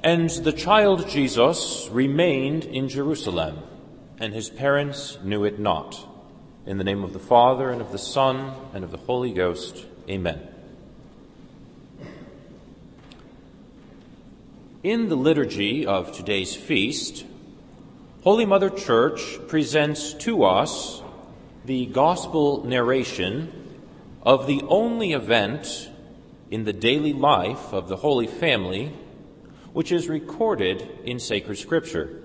And the child Jesus remained in Jerusalem, and his parents knew it not. In the name of the Father, and of the Son, and of the Holy Ghost. Amen. In the liturgy of today's feast, Holy Mother Church presents to us the gospel narration of the only event in the daily life of the Holy Family which is recorded in sacred Scripture.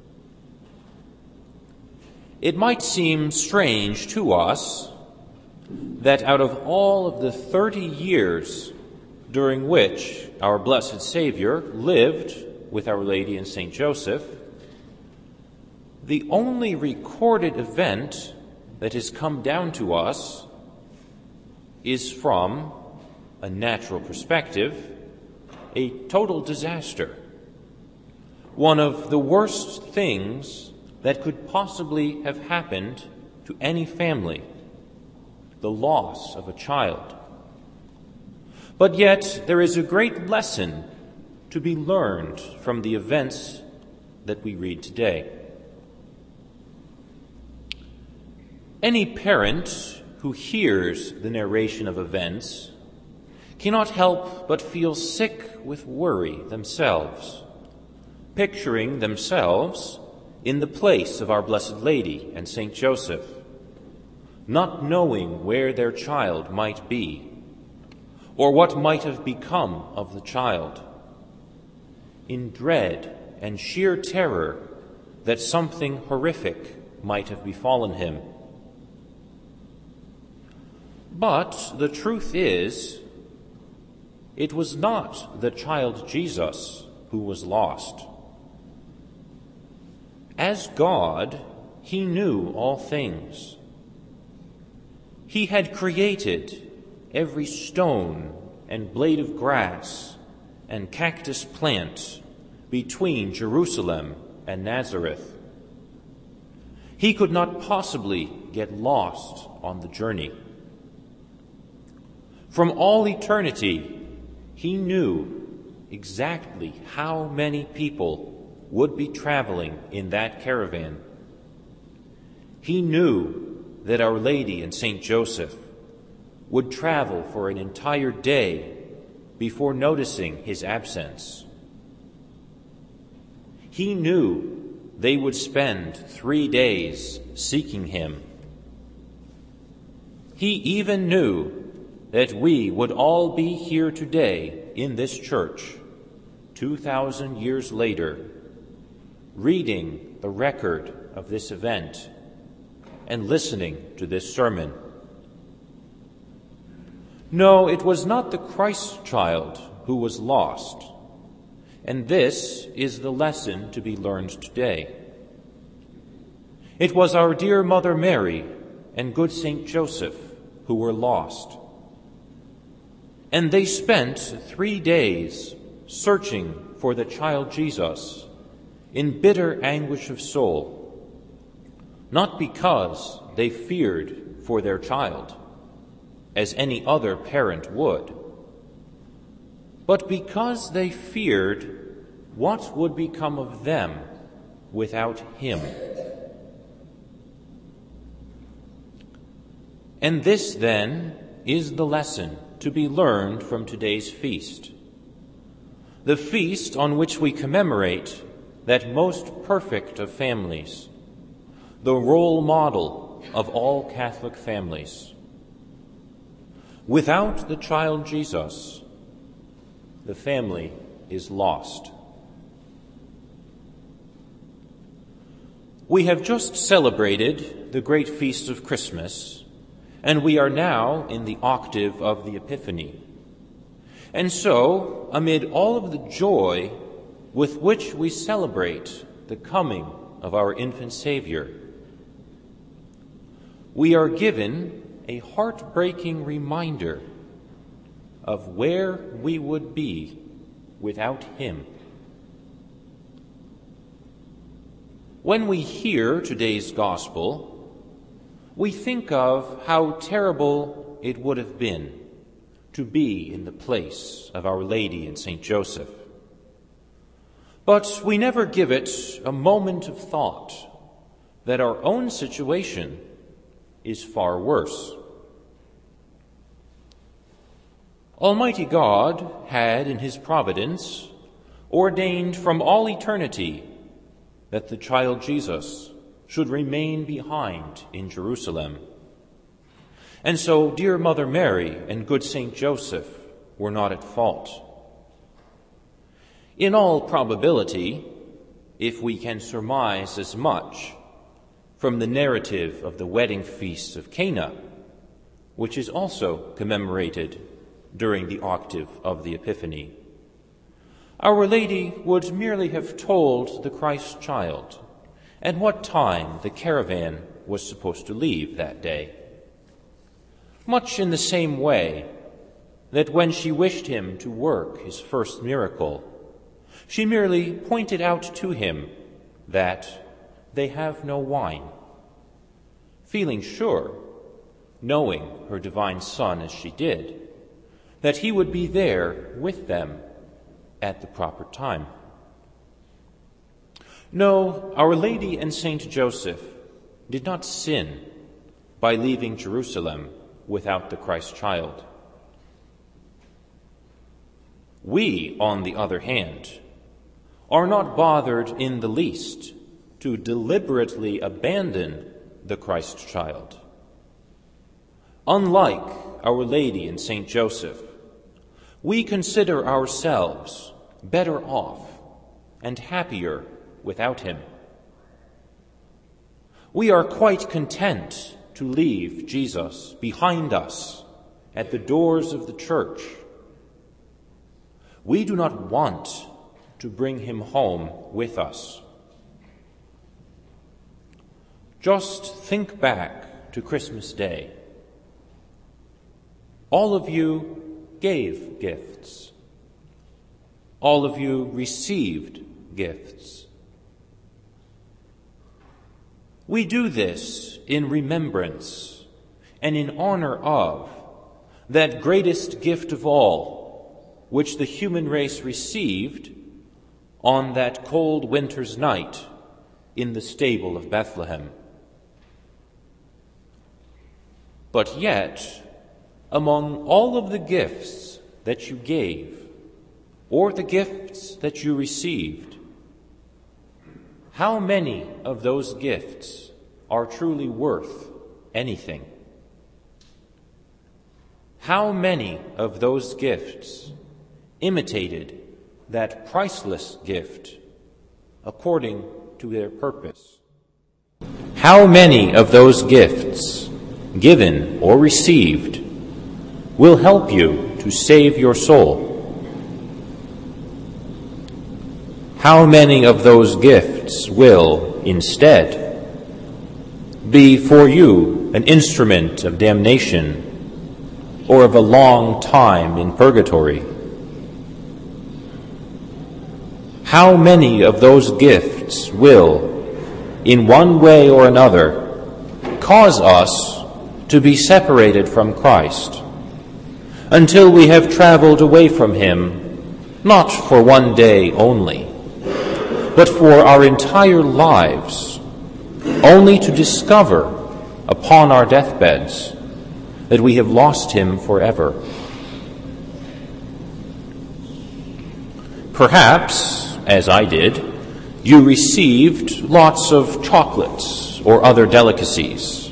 It might seem strange to us that out of all of the 30 years during which our Blessed Savior lived with Our Lady and Saint Joseph, the only recorded event that has come down to us is, from a natural perspective, a total disaster. One of the worst things that could possibly have happened to any family, the loss of a child. But yet there is a great lesson to be learned from the events that we read today. Any parent who hears the narration of events cannot help but feel sick with worry themselves, picturing themselves in the place of Our Blessed Lady and Saint Joseph, not knowing where their child might be, or what might have become of the child, in dread and sheer terror that something horrific might have befallen him. But the truth is, it was not the child Jesus who was lost. As God, he knew all things. He had created every stone and blade of grass and cactus plant between Jerusalem and Nazareth. He could not possibly get lost on the journey. From all eternity, he knew exactly how many people would be traveling in that caravan. He knew that Our Lady and Saint Joseph would travel for an entire day before noticing his absence. He knew they would spend 3 days seeking him. He even knew that we would all be here today in this church 2,000 years later, reading the record of this event and listening to this sermon. No, it was not the Christ child who was lost, and this is the lesson to be learned today. It was our dear Mother Mary and good Saint Joseph who were lost. And they spent 3 days searching for the child Jesus in bitter anguish of soul, not because they feared for their child, as any other parent would, but because they feared what would become of them without him. And this, then, is the lesson to be learned from today's feast. The feast on which we commemorate that most perfect of families, the role model of all Catholic families. Without the child Jesus, the family is lost. We have just celebrated the great feast of Christmas, and we are now in the octave of the Epiphany. And so, amid all of the joy with which we celebrate the coming of our infant Savior, we are given a heartbreaking reminder of where we would be without him. When we hear today's gospel, we think of how terrible it would have been to be in the place of Our Lady and Saint Joseph. But we never give it a moment of thought that our own situation is far worse. Almighty God had, in his providence, ordained from all eternity that the child Jesus should remain behind in Jerusalem. And so dear Mother Mary and good Saint Joseph were not at fault. In all probability, if we can surmise as much from the narrative of the wedding feast of Cana, which is also commemorated during the octave of the Epiphany, Our Lady would merely have told the Christ child at what time the caravan was supposed to leave that day. Much in the same way that when she wished him to work his first miracle, she merely pointed out to him that they have no wine, feeling sure, knowing her divine Son as she did, that he would be there with them at the proper time. No, Our Lady and Saint Joseph did not sin by leaving Jerusalem without the Christ child. We, on the other hand, are not bothered in the least to deliberately abandon the Christ child. Unlike Our Lady and Saint Joseph, we consider ourselves better off and happier without him. We are quite content to leave Jesus behind us at the doors of the church. We do not want to bring him home with us. Just think back to Christmas Day. All of you gave gifts. All of you received gifts. We do this in remembrance and in honor of that greatest gift of all, which the human race received on that cold winter's night in the stable of Bethlehem. But yet, among all of the gifts that you gave, or the gifts that you received, how many of those gifts are truly worth anything? How many of those gifts imitated that priceless gift according to their purpose? How many of those gifts, given or received, will help you to save your soul? How many of those gifts will, instead, be for you an instrument of damnation or of a long time in purgatory? How many of those gifts will, in one way or another, cause us to be separated from Christ until we have traveled away from him, not for one day only, but for our entire lives, only to discover upon our deathbeds that we have lost him forever? Perhaps, as I did, you received lots of chocolates or other delicacies.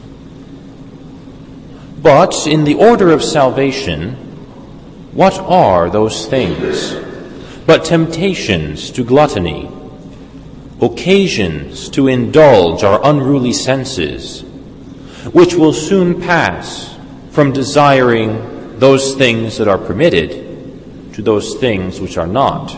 But in the order of salvation, what are those things but temptations to gluttony, occasions to indulge our unruly senses, which will soon pass from desiring those things that are permitted to those things which are not?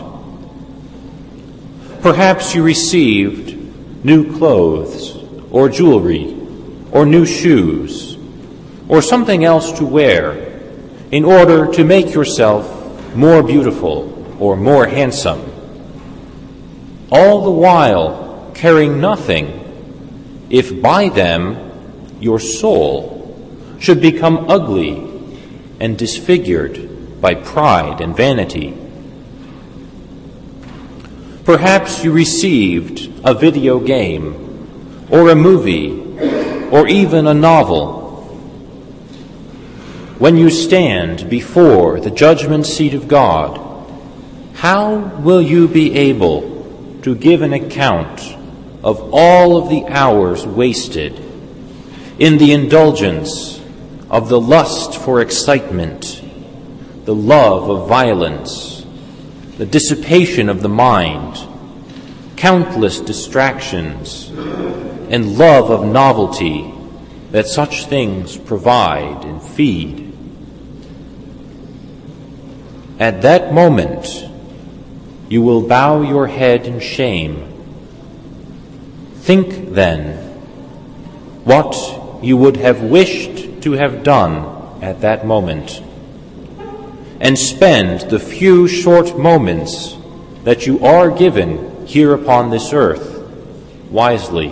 Perhaps you received new clothes or jewelry or new shoes or something else to wear in order to make yourself more beautiful or more handsome, all the while caring nothing if by them your soul should become ugly and disfigured by pride and vanity. Perhaps you received a video game, or a movie, or even a novel. When you stand before the judgment seat of God, how will you be able to give an account of all of the hours wasted in the indulgence of the lust for excitement, the love of violence, the dissipation of the mind, countless distractions, and love of novelty that such things provide and feed? At that moment, you will bow your head in shame. Think then what you would have wished to have done at that moment, and spend the few short moments that you are given here upon this earth wisely.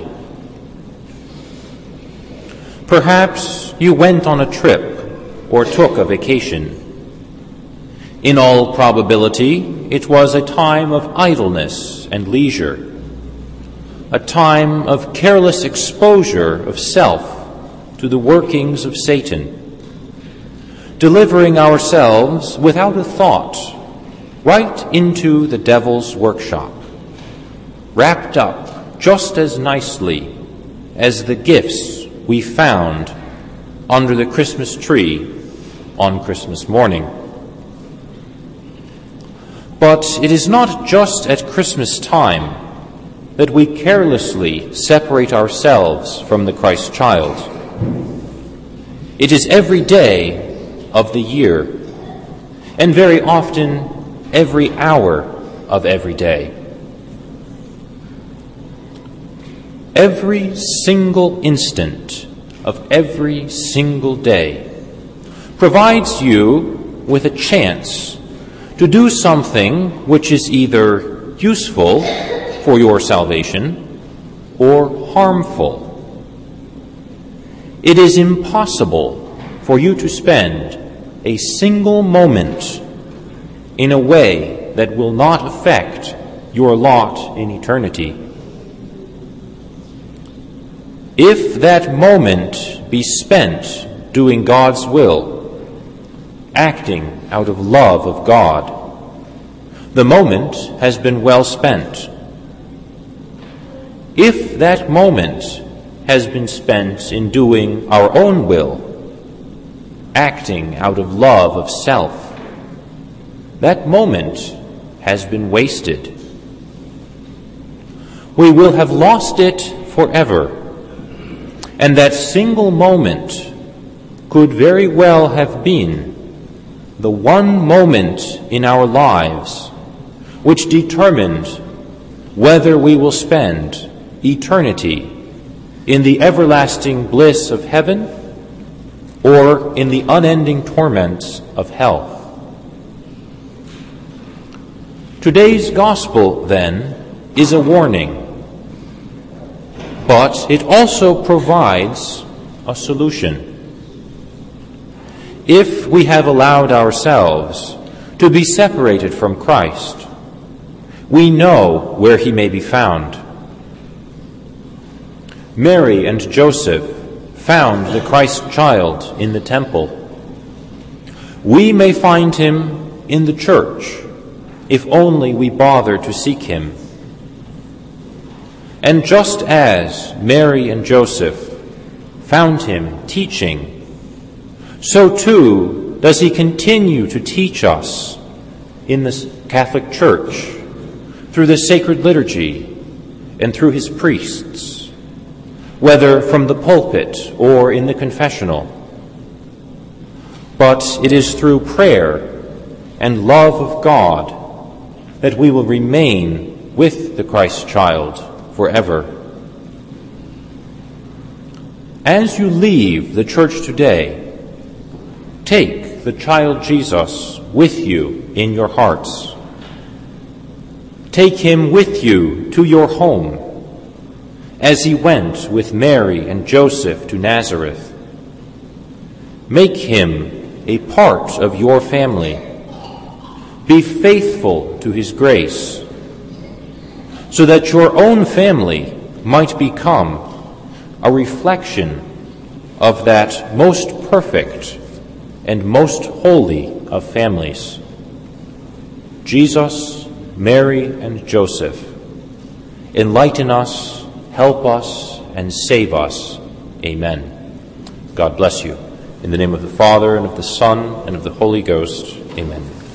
Perhaps you went on a trip or took a vacation. In all probability, it was a time of idleness and leisure, a time of careless exposure of self to the workings of Satan, delivering ourselves without a thought right into the devil's workshop, wrapped up just as nicely as the gifts we found under the Christmas tree on Christmas morning. But it is not just at Christmas time that we carelessly separate ourselves from the Christ child. It is every day of the year, and very often every hour of every day. Every single instant of every single day provides you with a chance to do something which is either useful for your salvation or harmful. It is impossible for you to spend a single moment in a way that will not affect your lot in eternity. If that moment be spent doing God's will, acting out of love of God, the moment has been well spent. If that moment has been spent in doing our own will, acting out of love of self, that moment has been wasted. We will have lost it forever, and that single moment could very well have been the one moment in our lives which determined whether we will spend eternity in the everlasting bliss of heaven or in the unending torments of hell. Today's gospel, then, is a warning, but it also provides a solution. If we have allowed ourselves to be separated from Christ, we know where he may be found. Mary and Joseph found the Christ child in the temple. We may find him in the church if only we bother to seek him. And just as Mary and Joseph found him teaching, so too does he continue to teach us in the Catholic Church, through the sacred liturgy and through his priests, whether from the pulpit or in the confessional. But it is through prayer and love of God that we will remain with the Christ child forever. As you leave the church today, take the child Jesus with you in your hearts. Take him with you to your home, as he went with Mary and Joseph to Nazareth. Make him a part of your family. Be faithful to his grace. so that your own family might become a reflection of that most perfect and most holy of families, Jesus, Mary, and Joseph. Enlighten us, help us, and save us. Amen. God bless you. In the name of the Father, and of the Son, and of the Holy Ghost. Amen.